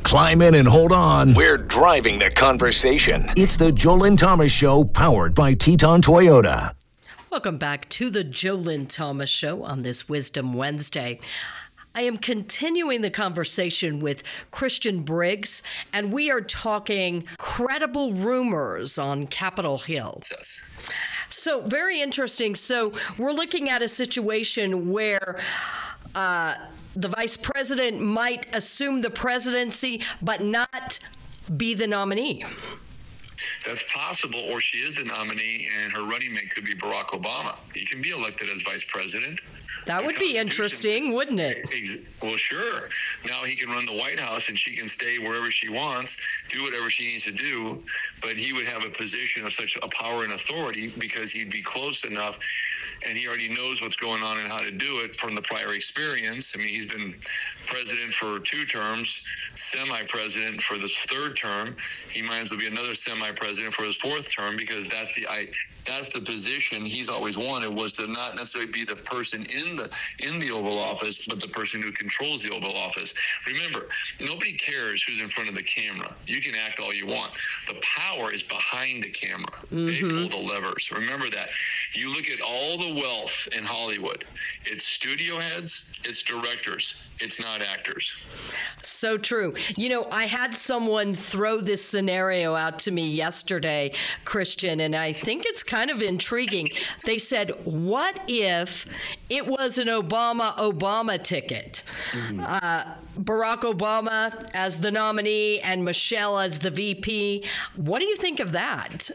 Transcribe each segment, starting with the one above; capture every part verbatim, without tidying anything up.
Climb in and hold on. We're driving the conversation. It's the Joe Lynn Thomas Show, powered by Teton Toyota. Welcome back to the Joe Lynn Thomas Show on this Wisdom Wednesday. I am continuing the conversation with Christian Briggs, and we are talking credible rumors on Capitol Hill. So, very interesting. So, we're looking at a situation where uh, the vice president might assume the presidency, but not be the nominee. That's possible, or she is the nominee, and her running mate could be Barack Obama. He can be elected as vice president. That would be interesting, wouldn't it? Well, sure. Now he can run the White House, and she can stay wherever she wants, do whatever she needs to do, but he would have a position of such a power and authority because he'd be close enough, and he already knows what's going on and how to do it from the prior experience. I mean, he's been president for two terms, semi-president for this third term. He might as well be another semi-president for his fourth term, because that's the I, that's the position he's always wanted, was to not necessarily be the person in the in the Oval Office, but the person who controls the Oval Office. Remember, nobody cares who's in front of the camera. You can act all you want. The power is behind the camera. Mm-hmm. They pull the levers. Remember that. You look at all the wealth in Hollywood. It's studio heads, it's directors, it's not actors. So true. You know, I had someone throw this scenario out to me yesterday, Christian, and I think it's kind of intriguing. They said, what if it was an Obama-Obama ticket? Mm-hmm. Uh, Barack Obama as the nominee and Michelle as the V P. What do you think of that?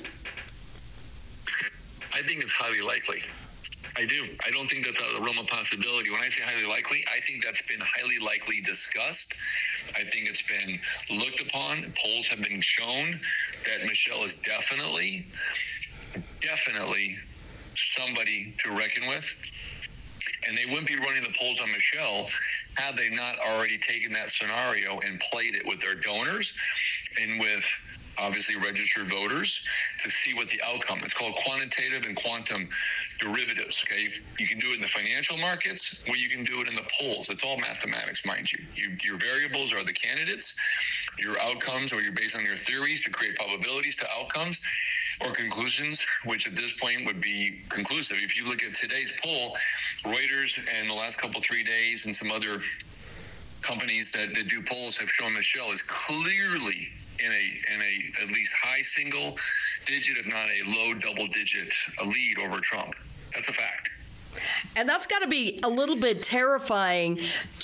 I think it's highly likely. I do. I don't think that's out of the realm of possibility. When I say highly likely, I think that's been highly likely discussed. I think it's been looked upon. Polls have been shown that Michelle is definitely, definitely somebody to reckon with. And they wouldn't be running the polls on Michelle had they not already taken that scenario and played it with their donors and with obviously registered voters to see what the outcome. It's called quantitative and quantum derivatives. Okay, you can do it in the financial markets, or you can do it in the polls. It's all mathematics, mind you. you your variables are the candidates. Your outcomes, or you're based on your theories to create probabilities to outcomes or conclusions, which at this point would be conclusive. If you look at today's poll, Reuters and the last couple three days and some other companies that, that do polls have shown Michelle is clearly in a in a at least high single digit, if not a low double digit, a lead over Trump. That's a fact. And that's got to be a little bit terrifying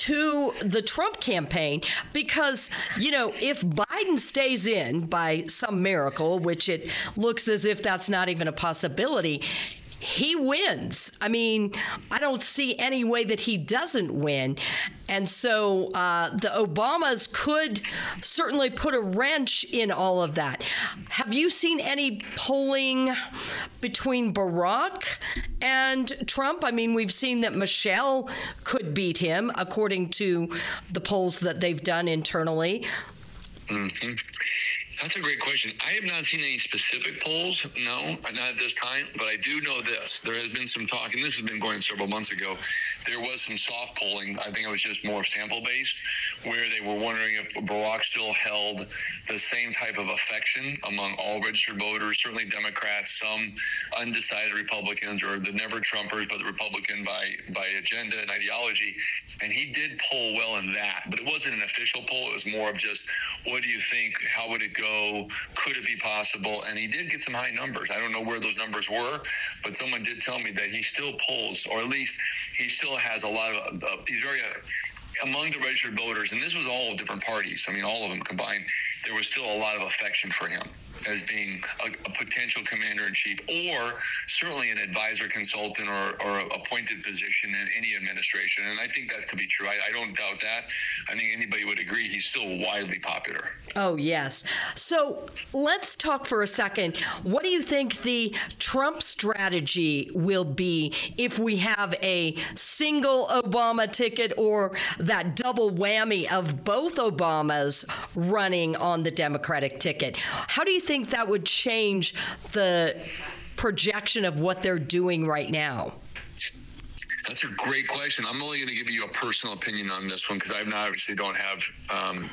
to the Trump campaign because, you know, if Biden stays in by some miracle, which it looks as if that's not even a possibility, he wins. I mean, I don't see any way that he doesn't win. And so uh, the Obamas could certainly put a wrench in all of that. Have you seen any polling between Barack and Trump? I mean, we've seen that Michelle could beat him, according to the polls that they've done internally. Mm-hmm. That's a great question. I have not seen any specific polls, no, not at this time, but I do know this. There has been some talk, and this has been going several months ago. There was some soft polling. I think it was just more sample-based, where they were wondering if Barack still held the same type of affection among all registered voters, certainly Democrats, some undecided Republicans, or the never-Trumpers, but the Republican by, by agenda and ideology. And he did poll well in that, but it wasn't an official poll. It was more of just, what do you think? How would it go? Could it be possible? And he did get some high numbers. I don't know where those numbers were, but someone did tell me that he still polls, or at least he still has a lot of, uh, he's very, uh, among the registered voters, and this was all different parties, I mean, all of them combined, there was still a lot of affection for him as being a, a potential commander-in-chief, or certainly an advisor, consultant, or, or appointed position in any administration. And I think that's to be true. I, I don't doubt that. I think anybody would agree he's still widely popular. Oh, yes. So let's talk for a second. What do you think the Trump strategy will be if we have a single Obama ticket or that double whammy of both Obamas running on the Democratic ticket? How do you think that would change the projection of what they're doing right now? That's a great question. I'm only going to give you a personal opinion on this one because I obviously don't have um,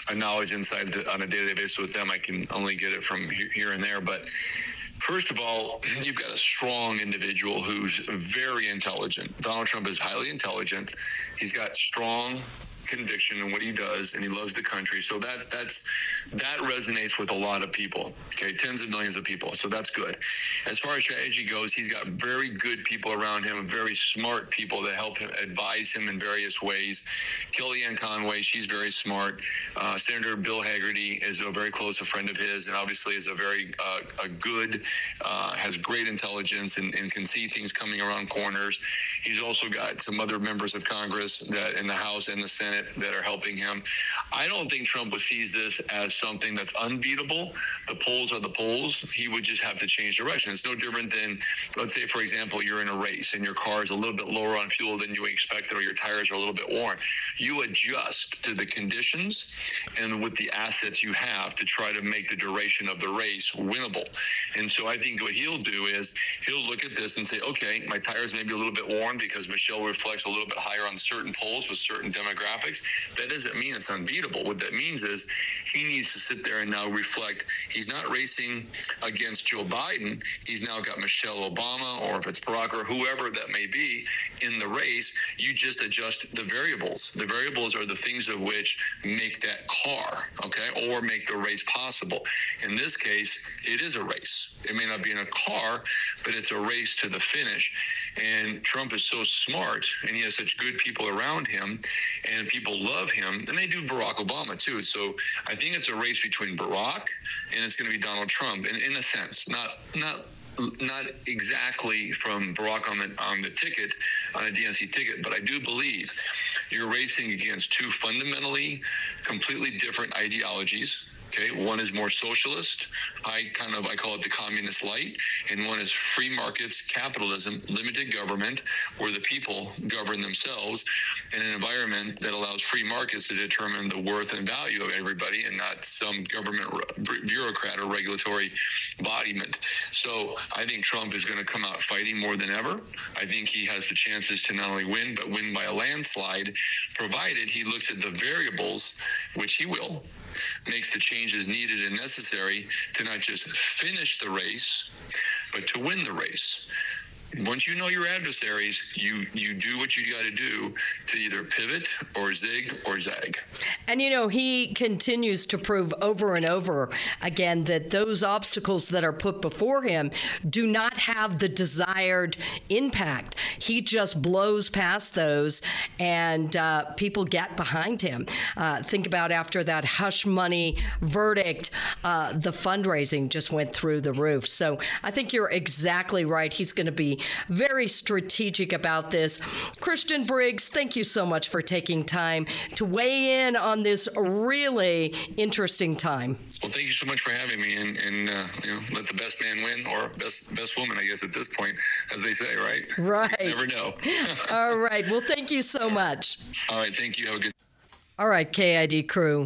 a knowledge inside the, on a daily basis with them. I can only get it from here and there. But first of all, you've got a strong individual who's very intelligent. Donald Trump is highly intelligent. He's got strong conviction in what he does, and he loves the country. So that that's that resonates with a lot of people, okay, tens of millions of people. So that's good. As far as strategy goes, he's got very good people around him, very smart people that help him, advise him in various ways. Kellyanne Conway, she's very smart. Uh, Senator Bill Haggerty is a very close a friend of his, and obviously is a very uh, a good, uh, has great intelligence and, and can see things coming around corners. He's also got some other members of Congress that in the House and the Senate that are helping him. I don't think Trump sees this as something that's unbeatable. The polls are the polls. He would just have to change direction. It's no different than, let's say, for example, you're in a race and your car is a little bit lower on fuel than you expected, or your tires are a little bit worn. You adjust to the conditions and with the assets you have to try to make the duration of the race winnable. And so I think what he'll do is he'll look at this and say, okay, my tires may be a little bit worn because Michelle reflects a little bit higher on certain polls with certain demographics. That doesn't mean it's unbeatable. What that means is he needs to sit there and now reflect. He's not racing against Joe Biden. He's now got Michelle Obama, or if it's Barack or whoever that may be in the race. You just adjust the variables. The variables are the things of which make that car, okay, or make the race possible. In this case, it is a race. It may not be in a car, but it's a race to the finish. And Trump is so smart, and he has such good people around him, and people love him, and they do Barack Obama too. So I think it's a race between Barack and it's going to be Donald Trump, in, in a sense, not not not exactly from Barack on the on the ticket, on a D N C ticket, but I do believe you're racing against two fundamentally completely different ideologies. Okay, one is more socialist. I kind of, I call it the communist light. And one is free markets, capitalism, limited government, where the people govern themselves in an environment that allows free markets to determine the worth and value of everybody, and not some government bureaucrat or regulatory embodiment. So I think Trump is going to come out fighting more than ever. I think he has the chances to not only win, but win by a landslide, provided he looks at the variables, which he will, makes the changes needed and necessary to not just finish the race, but to win the race. Once you know your adversaries, you, you do what you got to do to either pivot or zig or zag. And, you know, he continues to prove over and over again that those obstacles that are put before him do not have the desired impact. He just blows past those, and uh, people get behind him. Uh, think about after that hush money verdict, uh, the fundraising just went through the roof. So I think you're exactly right. He's going to be very strategic about this. Christian Briggs, thank you so much for taking time to weigh in on this really interesting time. Well, thank you so much for having me, and, and uh, you know, let the best man win, or best best woman, I guess, at this point, as they say, right? Right. You never know. All right. Well, thank you so much. All right. Thank you. Have a good. All right, K I D crew.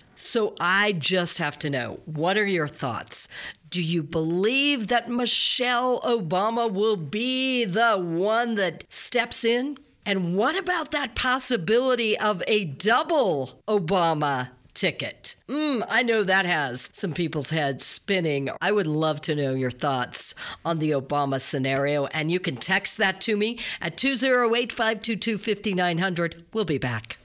So I just have to know, what are your thoughts? Do you believe that Michelle Obama will be the one that steps in? And what about that possibility of a double Obama ticket? Mm, I know that has some people's heads spinning. I would love to know your thoughts on the Obama scenario, and you can text that to me at two oh eight, five two two, five nine zero zero. We'll be back.